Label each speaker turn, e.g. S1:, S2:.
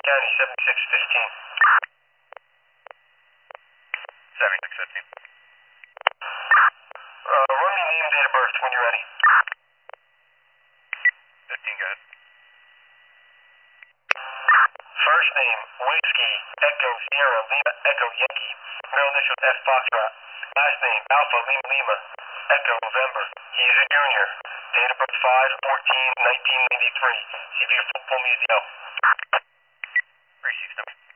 S1: County, 7615.
S2: 7615.
S1: Run me name, date of birth when you're ready.
S2: 15, go ahead.
S1: First name, Whiskey, Echo, Sierra, Lima, Echo, Yankee. Middle initial, F, Foxtrot. Last name, Alpha, Lima, Lima, Echo, November. He is a junior. Date of birth, 5/14/1993. See if you can pull me his yell.
S2: Received him.